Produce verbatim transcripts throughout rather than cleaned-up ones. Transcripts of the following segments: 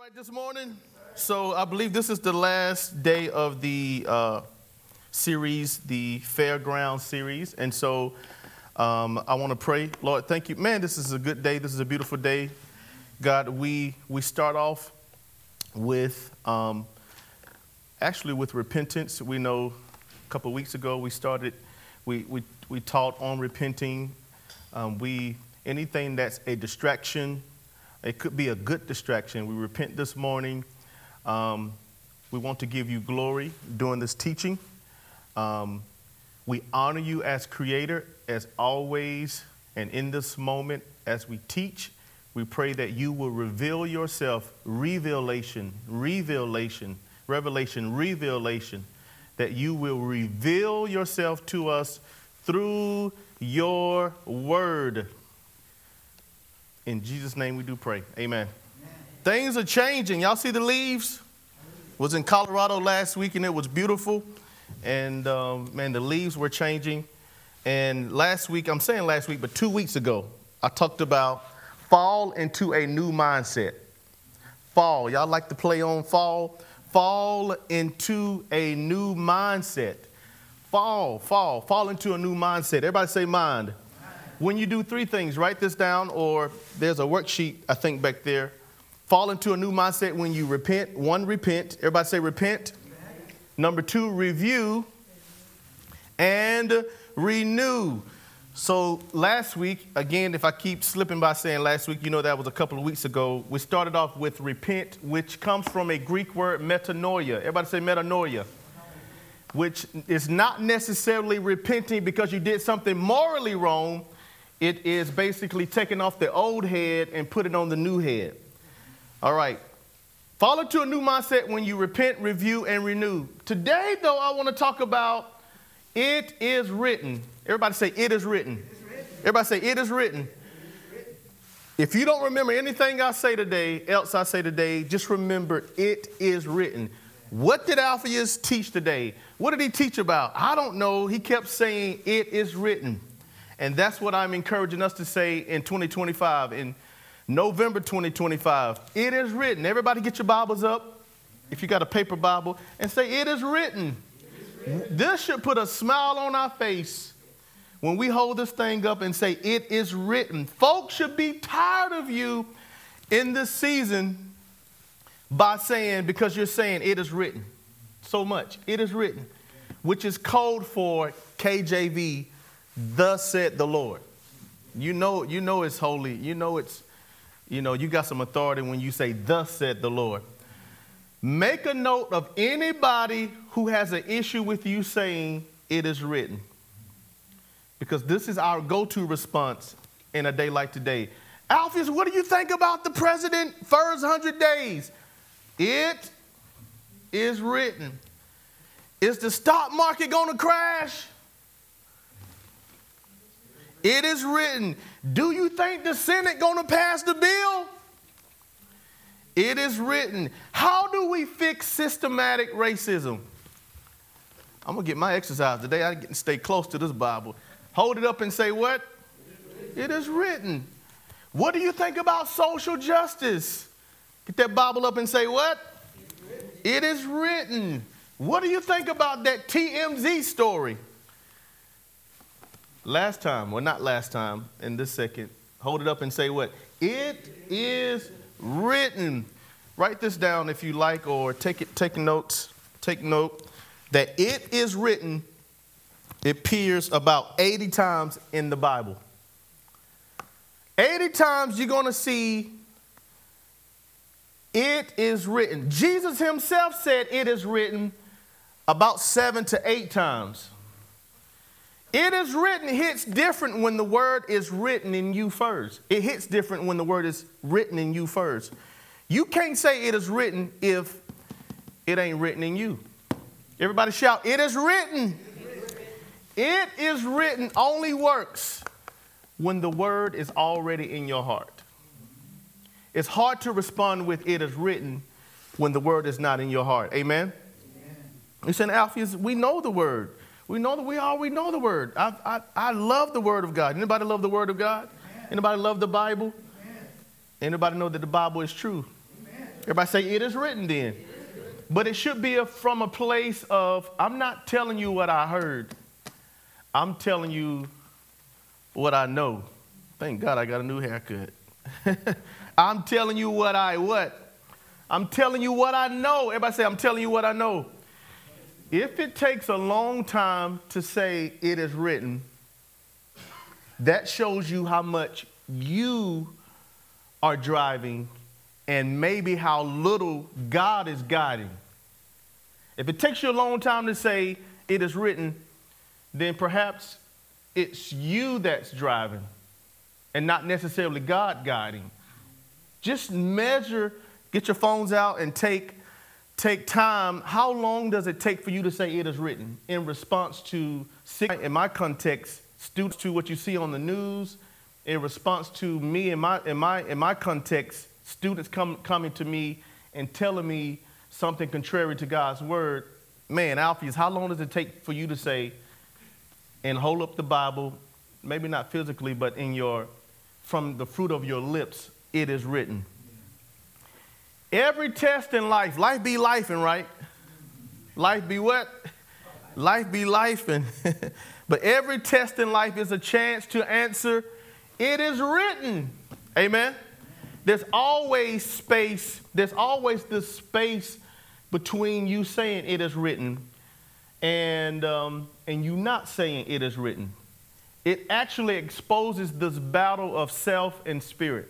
right this morning? So I believe this is the last day of the uh, series, the Fairground series. And so um, I want to pray. Lord, thank you. Man, this is a good day. This is a beautiful day. God, we we start off with, um, actually with repentance. We know a couple of weeks ago we started, we, we, we taught on repenting. Um, we anything that's a distraction, it could be a good distraction. We repent this morning. Um, we want to give you glory during this teaching. Um, we honor you as creator, as always, and in this moment, as we teach, we pray that you will reveal yourself, revelation, revelation, revelation, revelation, that you will reveal yourself to us through your word. In Jesus' name we do pray. Amen. Amen. Things are changing. Y'all see the leaves? Was in Colorado last week and it was beautiful. And um, man, the leaves were changing. And last week, I'm saying last week, but two weeks ago, I talked about fall into a new mindset. Fall. Y'all like to play on fall? Fall into a new mindset. Fall, fall, fall into a new mindset. Everybody say mind. When you do three things, write this down, or there's a worksheet, I think, back there. Fall into a new mindset when you repent. One, repent. Everybody say repent. Amen. Number two, review. And renew. So last week, again, if I keep slipping by saying last week, you know that was a couple of weeks ago. We started off with repent, which comes from a Greek word, metanoia. Everybody say metanoia. Which is not necessarily repenting because you did something morally wrong. It is basically taking off the old head and putting on the new head. All right. Fall into a new mindset when you repent, review, and renew. Today, though, I want to talk about it is written. Everybody say it is written. written. Everybody say it is written. It is written. If you don't remember anything I say today, else I say today, just remember it is written. What did Alphaeus teach today? What did he teach about? I don't know. He kept saying it is written. And that's what I'm encouraging us to say in twenty twenty-five, in November twenty twenty-five. It is written. Everybody get your Bibles up, if you got a paper Bible, and say, it is written. It is written. This should put a smile on our face when we hold this thing up and say, it is written. Folks should be tired of you in this season by saying, because you're saying it is written so much. It is written, which is code for K J V. Thus said the Lord. You know, you know it's holy. You know it's, you know, you got some authority when you say, thus said the Lord. Make a note of anybody who has an issue with you saying it is written. Because this is our go-to response in a day like today. Alpheus, what do you think about the president first one hundred days? It is written. Is the stock market going to crash? It is written. Do you think the Senate going to pass the bill? It is written. How do we fix systematic racism? I'm going to get my exercise today. I get to stay close to this Bible. Hold it up and say what? It is written. What do you think about social justice? Get that Bible up and say what? It is written. What do you think about that T M Z story? Last time, or not last time, in this second, hold it up and say what? It is written. Write this down if you like, or take it, take notes. Take note that it is written. It appears about eighty times in the Bible. eighty times you're going to see it is written. Jesus himself said it is written about seven to eight times. It is written hits different when the word is written in you first. It hits different when the word is written in you first. You can't say it is written if it ain't written in you. Everybody shout, it is written. It is written only works when the word is already in your heart. It's hard to respond with it is written when the word is not in your heart. Amen? Amen. You saying, Alpheus, we know the word. We know that we already know the word. I, I, I love the word of God. Anybody love the word of God? Amen. Anybody love the Bible? Amen. Anybody know that the Bible is true? Amen. Everybody say, it is written then. But it should be a, from a place of, I'm not telling you what I heard. I'm telling you what I know. Thank God I got a new haircut. I'm telling you what I what? I'm telling you what I know. Everybody say, I'm telling you what I know. If it takes a long time to say it is written, that shows you how much you are driving and maybe how little God is guiding. If it takes you a long time to say it is written, then perhaps it's you that's driving and not necessarily God guiding. Just measure, get your phones out and take, take time. How long does it take for you to say it is written in response to, in my context, students, to what you see on the news, in response to me, in my, in my, in my context, students come, coming to me and telling me something contrary to God's word. Man, Alpheus, how long does it take for you to say and hold up the Bible, maybe not physically, but in your, from the fruit of your lips, it is written. Every test in life, life be lifing, right? Life be what? Life be lifing. But every test in life is a chance to answer, it is written. Amen? There's always space, there's always this space between you saying it is written and, um, and you not saying it is written. It actually exposes this battle of self and spirit.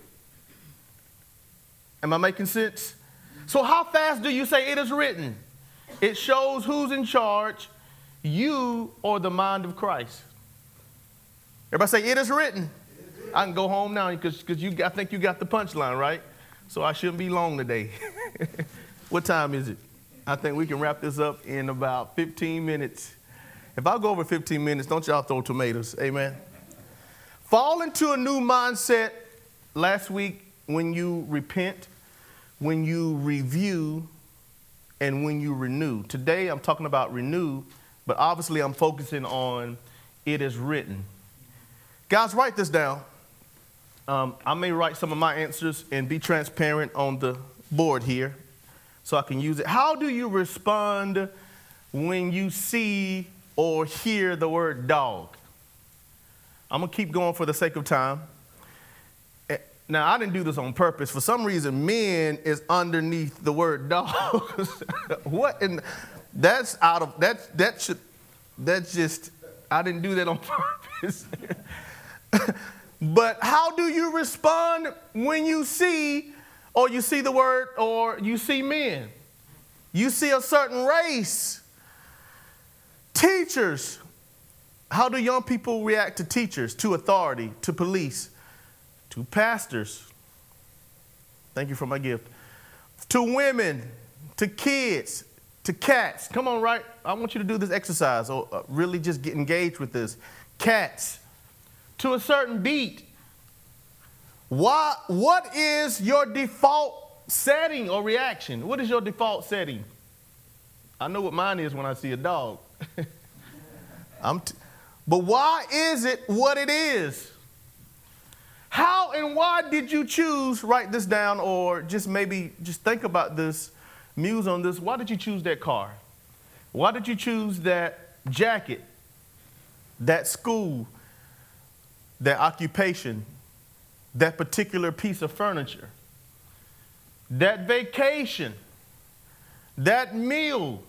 Am I making sense? So how fast do you say it is written? It shows who's in charge, you or the mind of Christ. Everybody say it is written. I can go home now because you, I think you got the punchline, right? So I shouldn't be long today. What time is it? I think we can wrap this up in about fifteen minutes. If I go over fifteen minutes, don't y'all throw tomatoes. Amen. Fall into a new mindset last week when you repent, when you review, and when you renew. Today I'm talking about renew, but obviously I'm focusing on it is written. Guys, write this down. Um, I may write some of my answers and be transparent on the board here so I can use it. How do you respond when you see or hear the word dog? I'm going to keep going for the sake of time. Now, I didn't do this on purpose. For some reason, men is underneath the word dog. What? In, that's out of, that, that should, that's just, I didn't do that on purpose. But how do you respond when you see, or you see the word, or you see men? You see a certain race. Teachers. How do young people react to teachers, to authority, to police, to pastors? Thank you for my gift. To women, to kids, to cats. Come on, right? I want you to do this exercise, or uh, really just get engaged with this. Cats. To a certain beat. Why, what is your default setting or reaction? What is your default setting? I know what mine is when I see a dog. I'm t- but why is it what it is? How and why did you choose, write this down, or just maybe just think about this, muse on this. Why did you choose that car? Why did you choose that jacket, that school, that occupation, that particular piece of furniture, that vacation, that meal?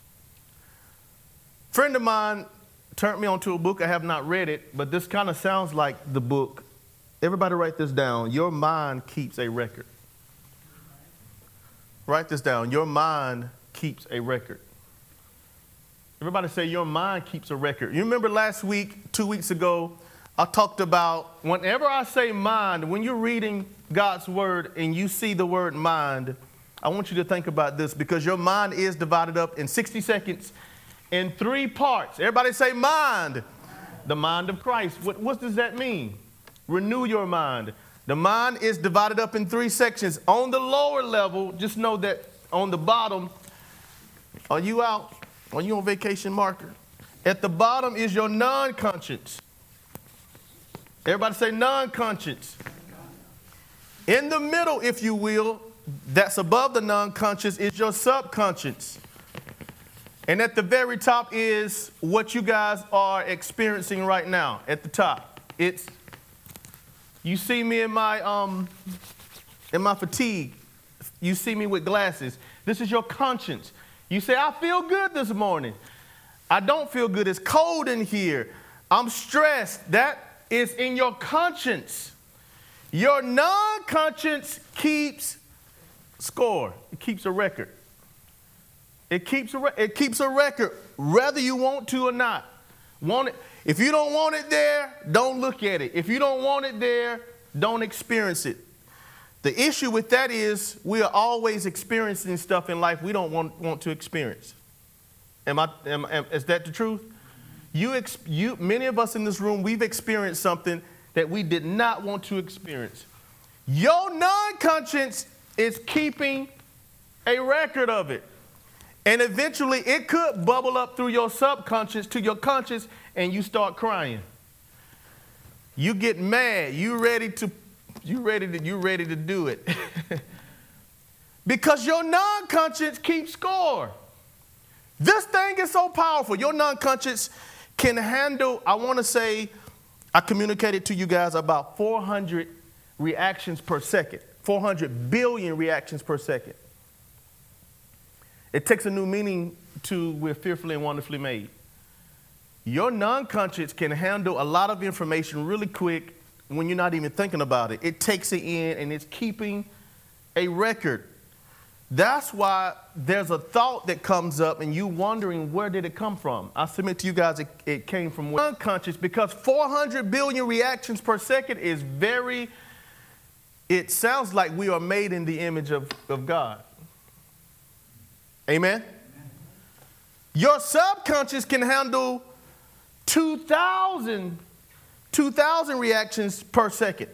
A friend of mine turned me onto a book. I have not read it, but this kind of sounds like the book. Everybody write this down. Your mind keeps a record. Write this down. Your mind keeps a record. Everybody say your mind keeps a record. You remember last week, two weeks ago, I talked about whenever I say mind, when you're reading God's word and you see the word mind, I want you to think about this, because your mind is divided up in sixty seconds in three parts. Everybody say mind. The mind of Christ. What, what does that mean? Renew your mind. The mind is divided up in three sections. On the lower level, just know that on the bottom, are you out? Are you on vacation, marker? At the bottom is your non-conscious. Everybody say non-conscious. In the middle, if you will, that's above the non-conscious is your subconscious. And at the very top is what you guys are experiencing right now. At the top, it's, you see me in my, um, in my fatigue. You see me with glasses. This is your conscience. You say, I feel good this morning. I don't feel good. It's cold in here. I'm stressed. That is in your conscience. Your non-conscious keeps score. It keeps a record. It keeps a, re- it keeps a record, whether you want to or not. Want it? If you don't want it there, don't look at it. If you don't want it there, don't experience it. The issue with that is we are always experiencing stuff in life we don't want, want to experience. Am I? Am, am, is that the truth? You, ex, you, many of us in this room, we've experienced something that we did not want to experience. Your non-conscious is keeping a record of it. And eventually it could bubble up through your subconscious to your conscious and you start crying. You get mad. You ready to, you ready to, you ready to do it. Because your non-conscious keeps score. This thing is so powerful. Your non-conscious can handle, I want to say, I communicated to you guys about four hundred reactions per second. four hundred billion reactions per second. It takes a new meaning to we're fearfully and wonderfully made. Your non-conscious can handle a lot of information really quick when you're not even thinking about it. It takes it in and it's keeping a record. That's why there's a thought that comes up and you wondering where did it come from. I submit to you guys it, it came from unconscious because four hundred billion reactions per second is very, it sounds like we are made in the image of, of God. Amen? Amen. Your subconscious can handle two thousand, two thousand reactions per second.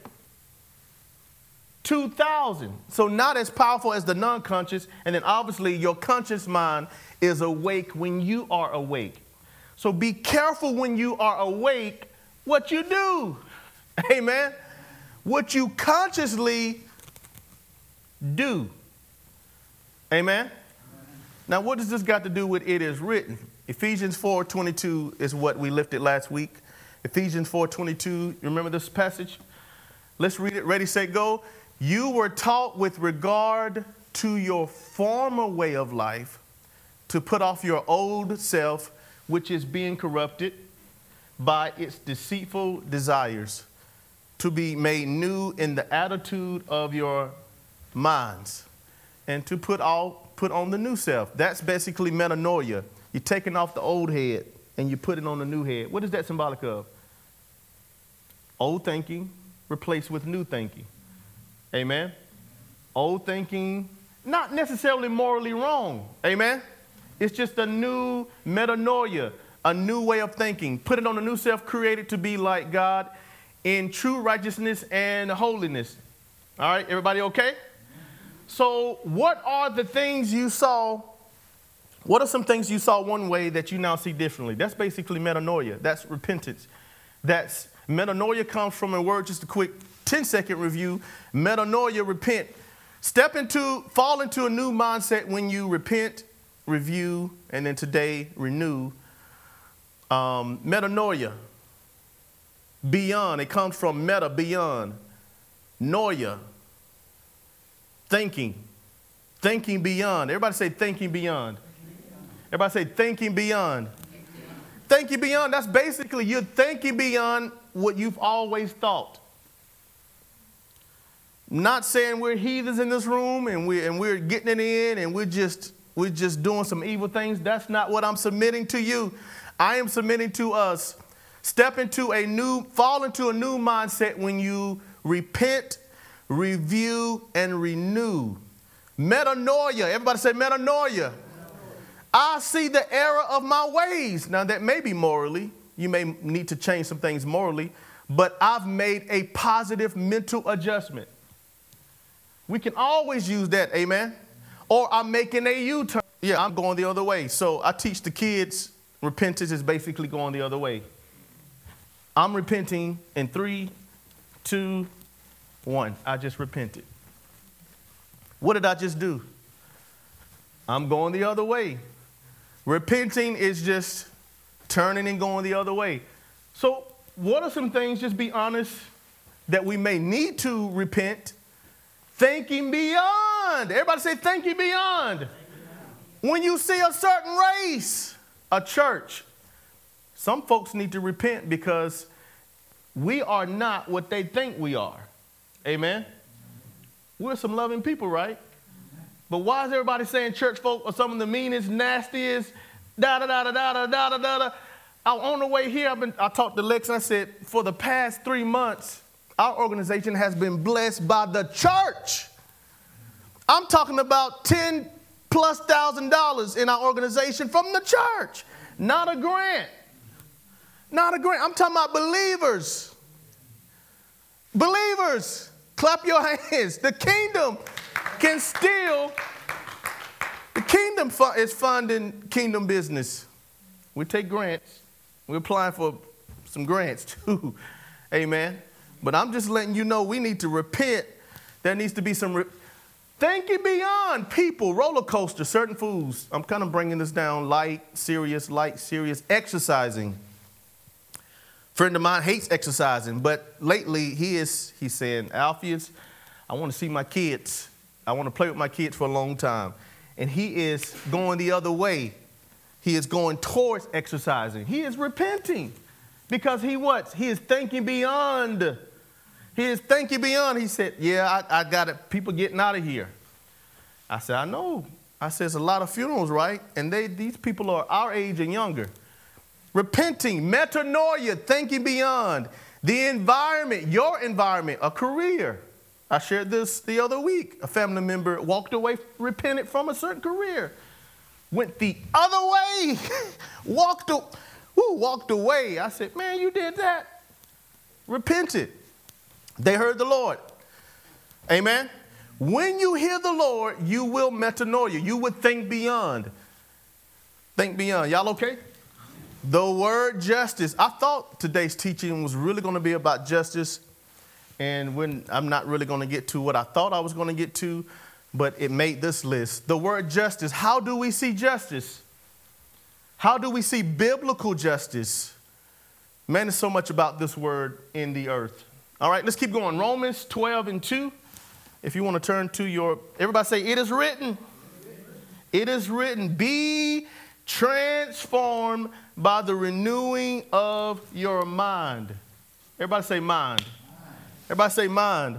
two thousand. So not as powerful as the non-conscious. And then obviously your conscious mind is awake when you are awake. So be careful when you are awake what you do. Amen? What you consciously do. Amen? Now, what does this got to do with it is written? Ephesians four twenty-two is what we lifted last week. Ephesians four twenty-two, remember this passage? Let's read it. Ready, set, go. You were taught with regard to your former way of life to put off your old self, which is being corrupted by its deceitful desires, to be made new in the attitude of your minds, and to put all put on the new self. That's basically metanoia. You're taking off the old head and you put it on the new head. What is that symbolic of? Old thinking replaced with new thinking. Amen? Old thinking, not necessarily morally wrong. Amen? It's just a new metanoia, a new way of thinking. Put it on a new self, created to be like God in true righteousness and holiness. All right, everybody okay? So what are the things you saw? What are some things you saw one way that you now see differently? That's basically metanoia. That's repentance. That's metanoia comes from a word, just a quick ten second review. Metanoia, repent. Step into, fall into a new mindset when you repent, review, and then today renew. Um, metanoia, beyond. It comes from meta, beyond. Noia, thinking. Thinking beyond. Everybody say thinking beyond. Everybody say thinking beyond. Thinking beyond, that's basically you're thinking beyond what you've always thought. Not saying we're heathens in this room and we're, and we're getting it in and we're just, we're just doing some evil things. That's not what I'm submitting to you. I am submitting to us. Step into a new, fall into a new mindset when you repent, review, and renew. Metanoia. Everybody say metanoia. I see the error of my ways. Now, that may be morally. You may need to change some things morally. But I've made a positive mental adjustment. We can always use that, amen? Or I'm making a U-turn. Yeah, I'm going the other way. So I teach the kids repentance is basically going the other way. I'm repenting in three, two, one. I just repented. What did I just do? I'm going the other way. Repenting is just turning and going the other way. So what are some things, just be honest, that we may need to repent? Thinking beyond. Everybody say thinking beyond. When you see a certain race, a church, some folks need to repent because we are not what they think we are. Amen? We're some loving people, right? But why is everybody saying church folk are some of the meanest, nastiest, da-da-da-da-da-da-da-da-da? On the way here, I've been, I talked to Lex and I said, for the past three months, our organization has been blessed by the church. I'm talking about ten plus thousand dollars in our organization from the church. Not a grant. Not a grant. I'm talking about believers. Believers. Clap your hands. The kingdom can still, the kingdom is funding kingdom business. We take grants. We're applying for some grants too. Amen. But I'm just letting you know we need to repent. There needs to be some re- thinking beyond people, roller coaster, certain foods. I'm kind of bringing this down light, serious, light, serious, exercising. Friend of mine hates exercising, but lately he is, he's saying, Alpheus, I want to see my kids. I want to play with my kids for a long time. And he is going the other way. He is going towards exercising. He is repenting because he what? He is thinking beyond. He is thinking beyond. He said, yeah, I, I got it. People getting out of here. I said, I know. I said, it's a lot of funerals, right? And they, these people are our age and younger. Repenting, metanoia, thinking beyond. The environment, your environment, a career. I shared this the other week. A family member walked away, repented from a certain career. Went the other way, walked, woo, walked away. I said, man, you did that. Repented. They heard the Lord. Amen. When you hear the Lord, you will metanoia. You would think beyond. Think beyond. Y'all okay? The word justice. I thought today's teaching was really going to be about justice. And when I'm not really going to get to what I thought I was going to get to, but it made this list. The word justice. How do we see justice? How do we see biblical justice? Man, there's so much about this word in the earth. All right, let's keep going. Romans twelve and two. If you want to turn to your, everybody say, it is written. It is written, be transformed by the renewing of your mind. Everybody say mind. Everybody say mind.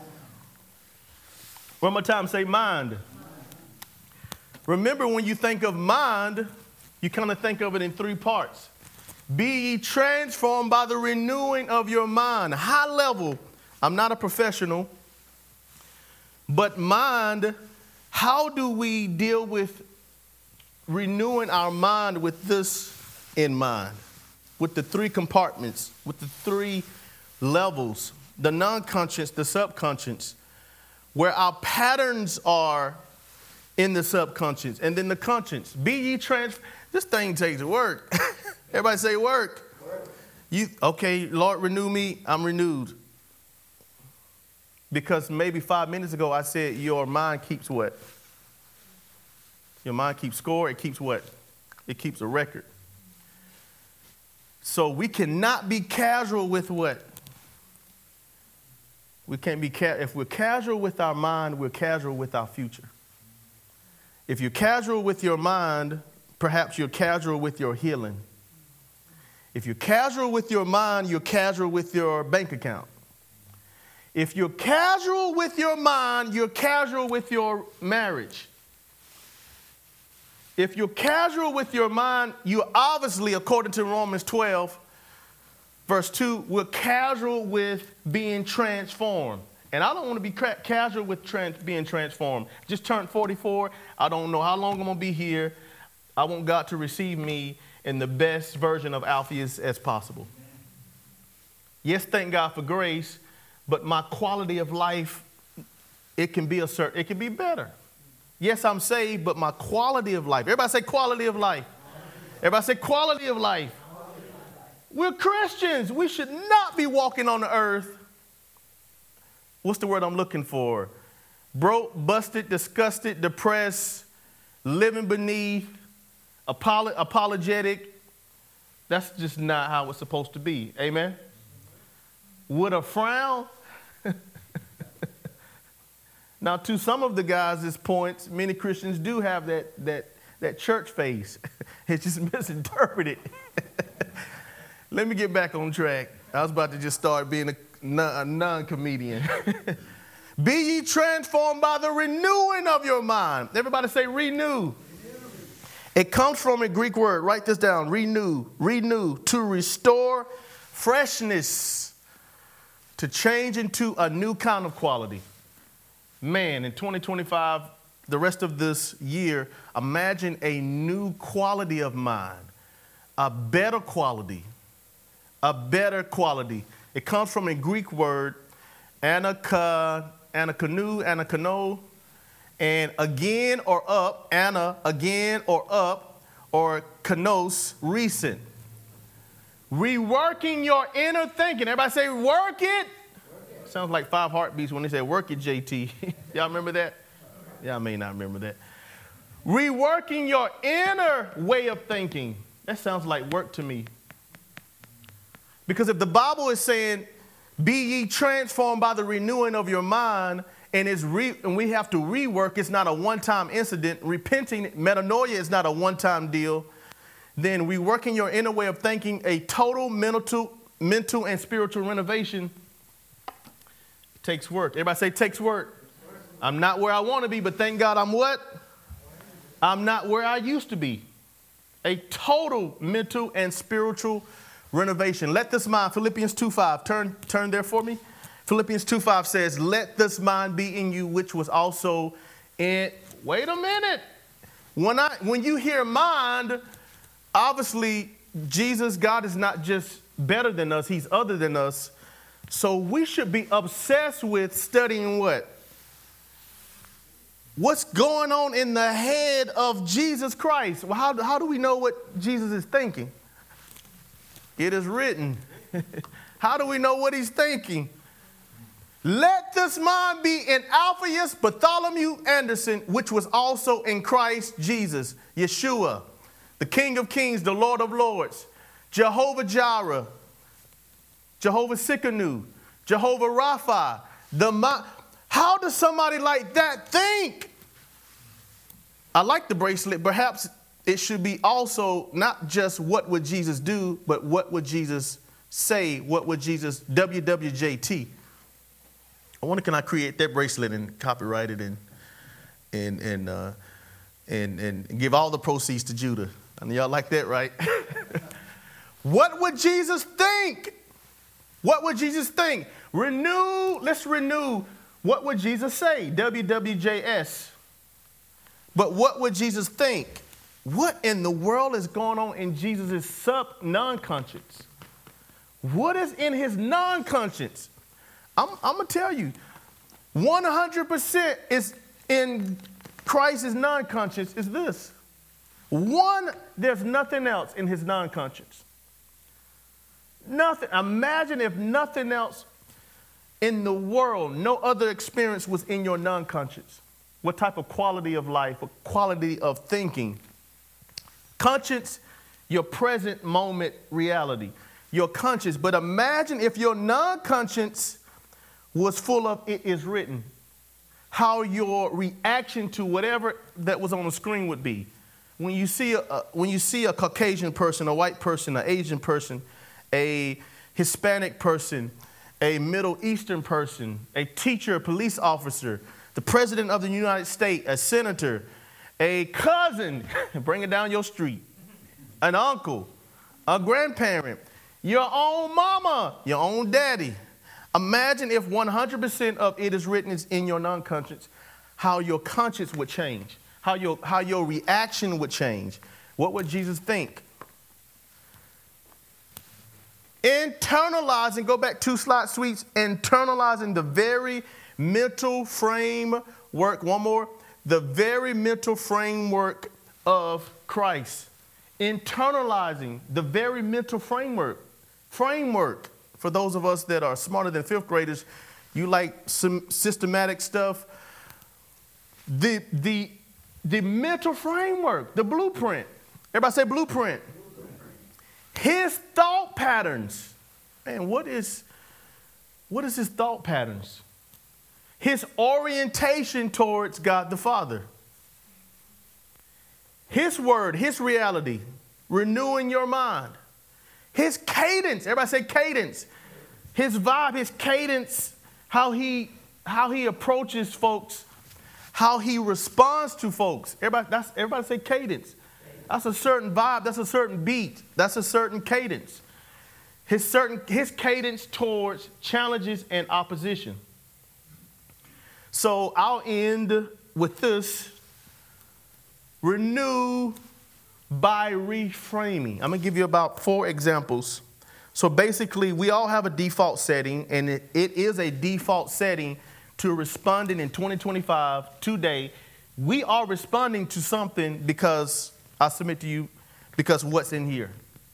One more time, say mind. Remember, when you think of mind, you kind of think of it in three parts. Be ye transformed by the renewing of your mind. High level. I'm not a professional. But mind, how do we deal with renewing our mind with this in mind? With the three compartments, with the three levels, the non-conscious, the subconscious, where our patterns are in the subconscious, and then the conscious. Be ye transformed. This thing takes work. Everybody say work. Work. You okay, Lord, renew me. I'm renewed. Because maybe five minutes ago I said your mind keeps what? Your mind keeps score. It keeps what? It keeps a record. So we cannot be casual with what? We can't be ca- if we're casual with our mind, we're casual with our future. If you're casual with your mind, perhaps you're casual with your healing. If you're casual with your mind, you're casual with your bank account. If you're casual with your mind, you're casual with your marriage. If you're casual with your mind, you obviously, according to Romans twelve, verse two, we're casual with being transformed. And I don't want to be ca- casual with trans- being transformed. Just turned forty-four. I don't know how long I'm going to be here. I want God to receive me in the best version of Alpheus as possible. Yes, thank God for grace, but my quality of life, it can be a certain, it can be better. Yes, I'm saved, but my quality of life. Everybody say quality of life. Everybody say quality of life. We're Christians. We should not be walking on the earth. What's the word I'm looking for? broke, busted, disgusted, depressed, living beneath, apolo- apologetic. That's just not how it's supposed to be. Amen? With a frown. Now, to some of the guys' points, many Christians do have that, that, that church face. It's just misinterpreted. Let me get back on track. I was about to just start being a, a non-comedian. Be ye transformed by the renewing of your mind. Everybody say renew. It comes from a Greek word. Write this down. Renew. Renew. To restore freshness. To change into a new kind of quality. Man, in twenty twenty-five, the rest of this year, imagine a new quality of mind. A better quality. A better quality. It comes from a Greek word, anaka, anakanu, anakano, and again or up, ana, again or up, or kanos, recent. Reworking your inner thinking. Everybody say, work it. Work it. Sounds like five heartbeats when they say, work it, J T. Y'all remember that? Y'all may not remember that. Reworking your inner way of thinking. That sounds like work to me. Because if the Bible is saying, be ye transformed by the renewing of your mind, and, it's re- and we have to rework, it's not a one-time incident. Repenting, metanoia is not a one-time deal. Then reworking your inner way of thinking, a total mental, mental and spiritual renovation takes work. Everybody say, takes work. I'm not where I want to be, but thank God I'm what? I'm not where I used to be. A total mental and spiritual renovation. Let this mind, Philippians two five, turn, turn there for me. Philippians two five says, let this mind be in you, which was also in, wait a minute. When I, when you hear mind, obviously Jesus, God is not just better than us, he's other than us. So we should be obsessed with studying what? What's going on in the head of Jesus Christ? Well, how, how do we know what Jesus is thinking? It is written. How do we know what he's thinking? Let this mind be in Alphaeus Bartholomew Anderson, which was also in Christ Jesus, Yeshua, the King of Kings, the Lord of Lords, Jehovah Jireh, Jehovah Sikkenu, Jehovah Rapha. The mi- How does somebody like that think? I like the bracelet. Perhaps it should be also not just what would Jesus do, but what would Jesus say? What would Jesus, W W J T. I wonder, can I create that bracelet and copyright it and and and uh, and and give all the proceeds to Judah? I mean, y'all like that, right? What would Jesus think? What would Jesus think? Renew. Let's renew. What would Jesus say? W W J S. But what would Jesus think? What in the world is going on in Jesus' sub non-conscience? What is in his non-conscience? I'm, I'm going to tell you, one hundred percent is in Christ's non-conscience is this. One, there's nothing else in his non-conscience. Nothing. Imagine if nothing else in the world, no other experience was in your non-conscience. What type of quality of life, what quality of thinking? Conscience, your present moment reality. Your conscience. But imagine if your non-conscience was full of it is written. How your reaction to whatever that was on the screen would be. When you see a, a when you see a Caucasian person, a white person, an Asian person, a Hispanic person, a Middle Eastern person, a teacher, a police officer, the president of the United States, a senator, a cousin, bring it down your street, an uncle, a grandparent, your own mama, your own daddy. Imagine if one hundred percent of it is written is in your non-conscious, how your conscience would change, how your, how your reaction would change. What would Jesus think? Internalizing, go back two slides, sweets, internalizing the very mental framework, one more, the very mental framework of Christ. Internalizing the very mental framework, framework. For those of us that are smarter than fifth graders, you like some systematic stuff. the, the, the mental framework, the blueprint. Everybody say blueprint. His thought patterns. Man, what is, what is his thought patterns? His orientation towards God the Father. His word, his reality, renewing your mind. His cadence, everybody say cadence. His vibe, his cadence, how he, how he approaches folks, how he responds to folks. Everybody, that's, everybody say cadence. That's a certain vibe, that's a certain beat, that's a certain cadence. His, certain, his cadence towards challenges and opposition. So I'll end with this. Renew by reframing. I'm going to give you about four examples. So basically, we all have a default setting, and it, it is a default setting to responding in twenty twenty-five today. We are responding to something because, I submit to you, because what's in here.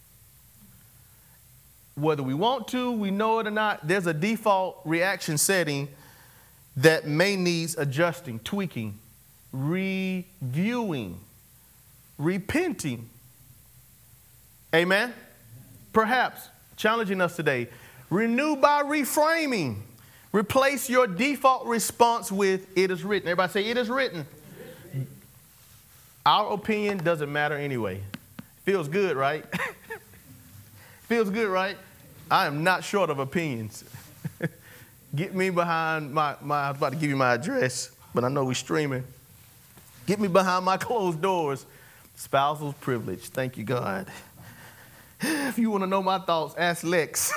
Whether we want to, we know it or not, there's a default reaction setting that may need adjusting, tweaking, reviewing, repenting. Amen? Perhaps challenging us today. Renew by reframing. Replace your default response with "it is written." Everybody say "it is written." Our opinion doesn't matter anyway. Feels good, right? Feels good, right? I am not short of opinions. Get me behind my, my, I was about to give you my address, but I know we're streaming. Get me behind my closed doors. Spousal privilege. Thank you, God. If you want to know my thoughts, ask Lex.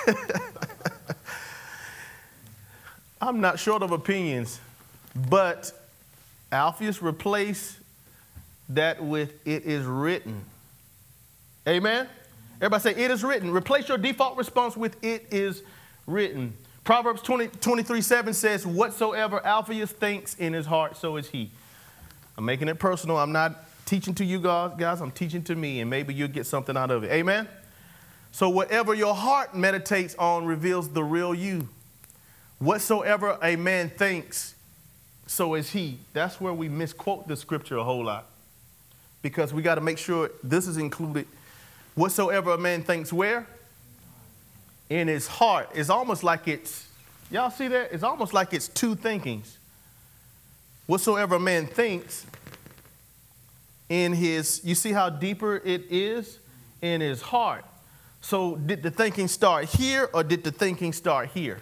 I'm not short of opinions, but Alpheus, replace that with "it is written." Amen? Everybody say "it is written." Replace your default response with "it is written." Proverbs twenty, twenty-three seven says, "Whatsoever Alpheus thinks in his heart, so is he." I'm making it personal. I'm not teaching to you guys, guys. I'm teaching to me, and maybe you'll get something out of it. Amen? So whatever your heart meditates on reveals the real you. Whatsoever a man thinks, so is he. That's where we misquote the scripture a whole lot, because we got to make sure this is included. Whatsoever a man thinks where? In his heart. It's almost like it's, y'all see that? It's almost like it's two thinkings. Whatsoever a man thinks in his, you see how deeper it is? In his heart. So did the thinking start here, or did the thinking start here?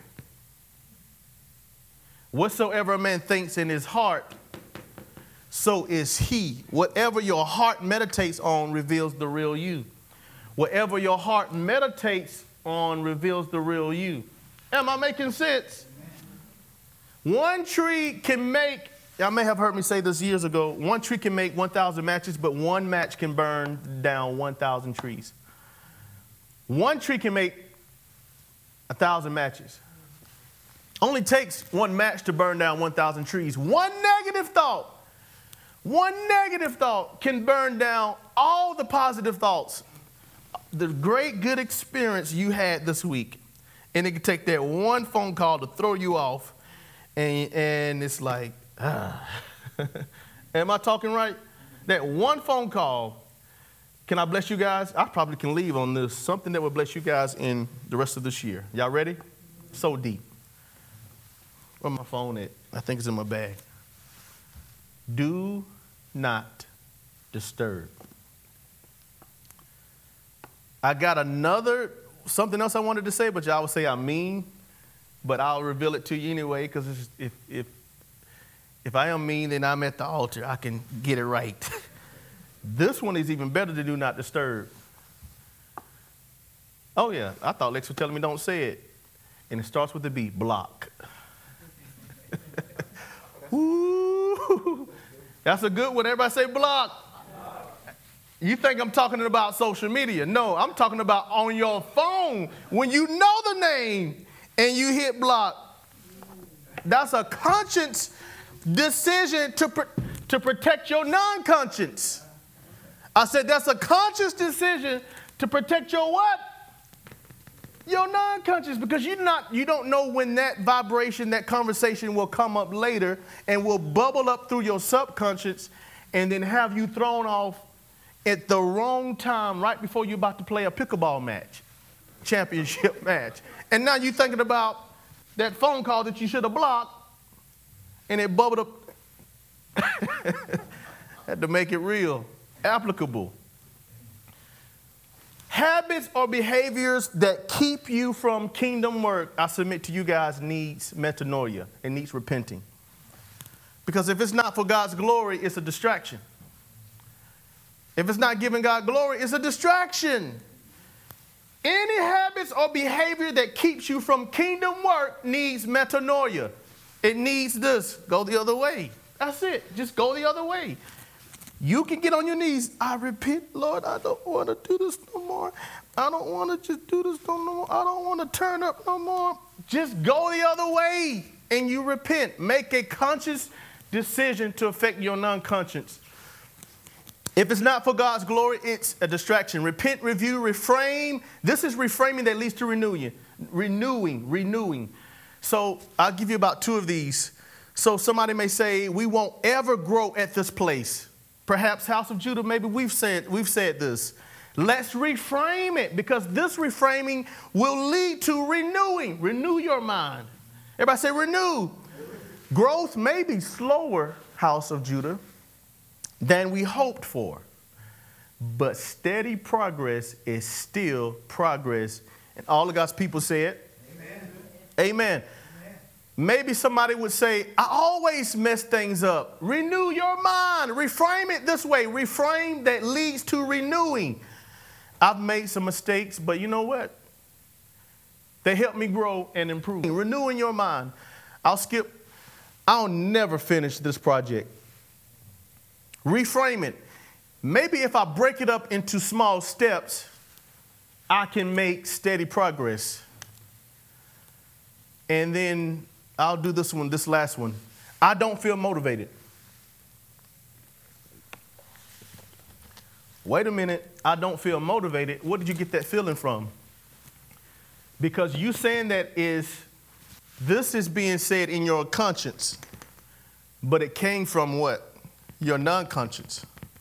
Whatsoever a man thinks in his heart, so is he. Whatever your heart meditates on reveals the real you. Whatever your heart meditates on reveals the real you. Am I making sense? One tree can make, y'all may have heard me say this years ago, one tree can make one thousand matches, but one match can burn down one thousand trees. One tree can make one thousand matches. Only takes one match to burn down one thousand trees. One negative thought, one negative thought can burn down all the positive thoughts. The great good experience you had this week. And it can take that one phone call to throw you off. And, and it's like, ah. Am I talking right? That one phone call. Can I bless you guys? I probably can leave on this. Something that will bless you guys in the rest of this year. Y'all ready? So deep. Where's my phone at? I think it's in my bag. Do not disturb. I got another, something else I wanted to say, but y'all would say I'm mean, but I'll reveal it to you anyway, because if, if, if I am mean, then I'm at the altar. I can get it right. This one is even better to do not disturb. Oh, yeah. I thought Lex was telling me don't say it. And it starts with the B, block. Ooh, that's a good one. Everybody say block. You think I'm talking about social media. No, I'm talking about on your phone. When you know the name and you hit block. That's a conscious decision to, pr- to protect your non-conscience. I said that's a conscious decision to protect your what? Your non-conscious, because you not you don't know when that vibration, that conversation will come up later and will bubble up through your subconscious and then have you thrown off at the wrong time right before you're about to play a pickleball match, championship match. And now you're thinking about that phone call that you should have blocked and it bubbled up. Had to make it real, applicable. Habits or behaviors that keep you from kingdom work, I submit to you guys, needs metanoia. It needs repenting. Because if it's not for God's glory, it's a distraction. If it's not giving God glory, it's a distraction. Any habits or behavior that keeps you from kingdom work needs metanoia. It needs this. Go the other way. That's it. Just go the other way. You can get on your knees. I repent, Lord, I don't want to do this no more. I don't want to just do this no more. I don't want to turn up no more. Just go the other way and you repent. Make a conscious decision to affect your non-conscious. If it's not for God's glory, it's a distraction. Repent, review, reframe. This is reframing that leads to renewing, renewing, renewing. So I'll give you about two of these. So somebody may say, we won't ever grow at this place. Perhaps House of Judah, maybe we've said, we've said this. Let's reframe it, because this reframing will lead to renewing. Renew your mind. Everybody say renew. Growth may be slower, House of Judah, than we hoped for. But steady progress is still progress. And all of God's people said, amen. Amen. Maybe somebody would say, I always mess things up. Renew your mind. Reframe it this way. Reframe that leads to renewing. I've made some mistakes, but you know what? They help me grow and improve. Renewing your mind. I'll skip. I'll never finish this project. Reframe it. Maybe if I break it up into small steps, I can make steady progress. And then I'll do this one, this last one. I don't feel motivated. Wait a minute, I don't feel motivated. What did you get that feeling from? Because you saying that is, this is being said in your conscience, but it came from what? Your non-conscious.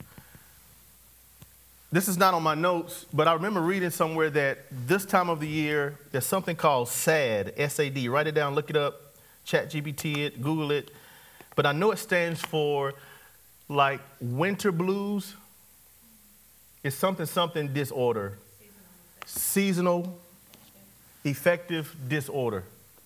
This is not on my notes, but I remember reading somewhere that this time of the year, there's something called SAD, S A D. Write it down, look it up. Chat G P T it, Google it. But I know it stands for like winter blues. It's something, something disorder. Seasonal, affective disorder.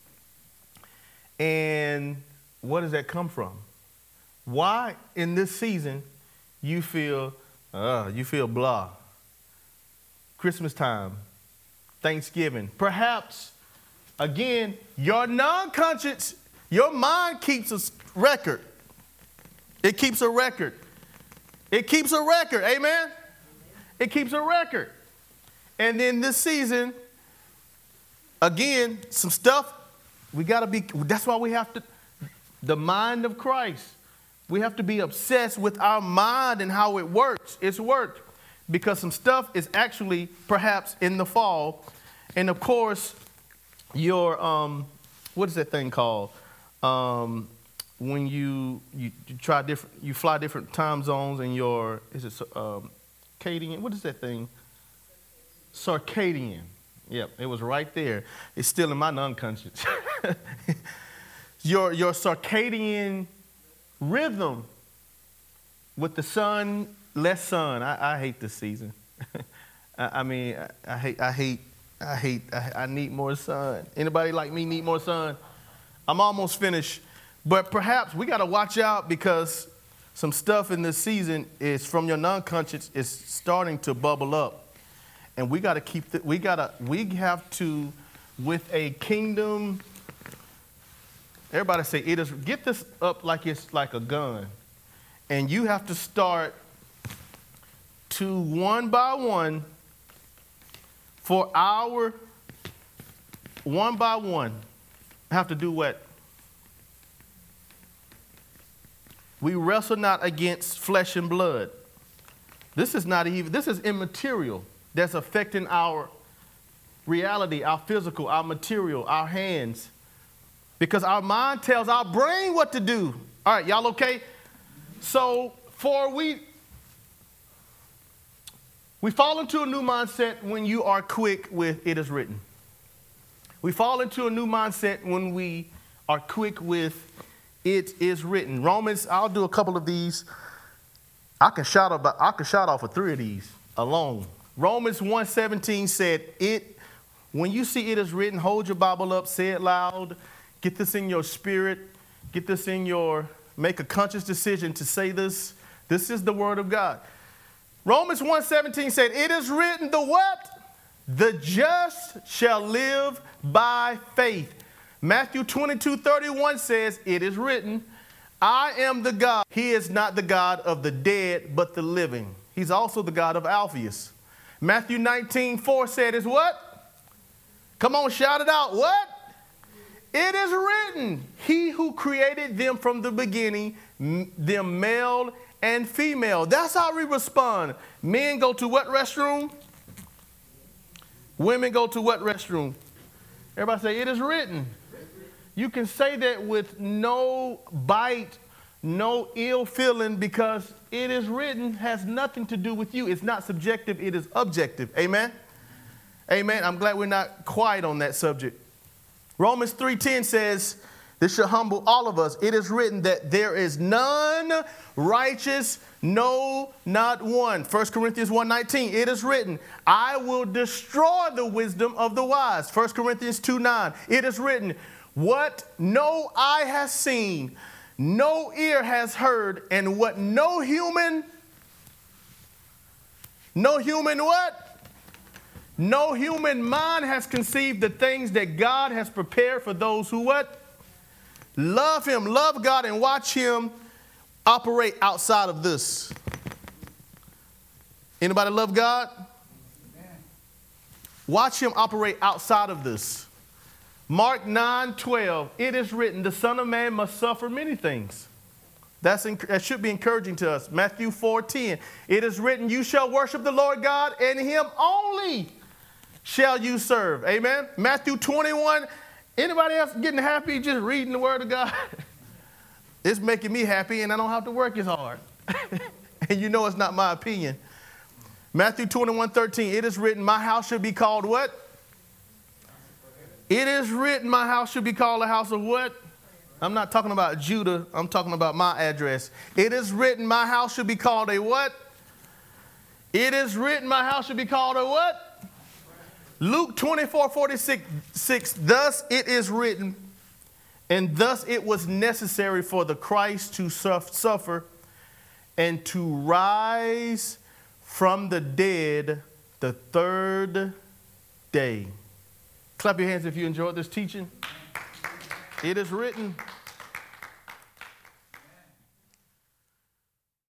And what does that come from? Why in this season you feel, uh, you feel blah? Christmas time, Thanksgiving, perhaps. Again, your non-conscious, your mind keeps a record. It keeps a record. It keeps a record. Amen? It keeps a record. And then this season, again, some stuff, we got to be, that's why we have to, the mind of Christ. We have to be obsessed with our mind and how it works. It's worked. Because some stuff is actually perhaps in the fall. And of course, your, um, what is that thing called? Um, when you, you you try different, you fly different time zones and your, is it um, circadian? What is that thing? Circadian. Yep, it was right there. It's still in my non-conscious. your your circadian rhythm with the sun, less sun. I, I hate this season. I, I mean, I, I hate I hate. I hate, I, I need more sun. Anybody like me need more sun? I'm almost finished. But perhaps we got to watch out, because some stuff in this season is from your non-conscious is starting to bubble up. And we got to keep, the, we got to, we have to, with a kingdom, everybody say, it is, get this up like it's like a gun. And you have to start to one by one, for our, one by one, have to do what? We wrestle not against flesh and blood. This is not even, this is immaterial that's affecting our reality, our physical, our material, our hands. Because our mind tells our brain what to do. All right, y'all okay? So for we, we fall into a new mindset when you are quick with it is written. We fall into a new mindset when we are quick with it is written. Romans, I'll do a couple of these. I can shout about, I can shout off of three of these alone. Romans one seventeen said, "It when you see it is written, hold your Bible up, say it loud, get this in your spirit, get this in your, make a conscious decision to say this. This is the word of God." Romans one seventeen said, "It is written, the what? The just shall live by faith." Matthew twenty-two thirty-one says, "It is written, I am the God." He is not the God of the dead, but the living. He's also the God of Alphaeus. Matthew nineteen four said is what? Come on, shout it out. What? It is written, he who created them from the beginning, m- them male and female. That's how we respond. Men go to what restroom? Women go to what restroom? Everybody say, it is written. You can say that with no bite, no ill feeling, because it is written has nothing to do with you. It's not subjective, it is objective. Amen? Amen. I'm glad we're not quiet on that subject. Romans three ten says, this should humble all of us. It is written that there is none righteous, no, not one. First Corinthians one nineteen, it is written, I will destroy the wisdom of the wise. First Corinthians two nine, it is written, what no eye has seen, no ear has heard, and what no human, no human what? No human mind has conceived the things that God has prepared for those who what? Love him, love God, and watch him operate outside of this. Anybody love God? Amen. Watch him operate outside of this. Mark nine twelve, it is written, the Son of Man must suffer many things. That's, that should be encouraging to us. Matthew four ten, it is written, you shall worship the Lord God, and him only shall you serve. Amen. Matthew twenty-one, anybody else getting happy just reading the word of God? It's making me happy, and I don't have to work as hard. And you know it's not my opinion. Matthew twenty-one thirteen, it is written, my house should be called what? It is written, my house should be called a house of what? I'm not talking about Judah. I'm talking about my address. It is written, my house should be called a what? It is written, my house should be called a what? Luke twenty-four forty-six, six, thus it is written, and thus it was necessary for the Christ to suffer and to rise from the dead the third day. Clap your hands if you enjoyed this teaching. It is written.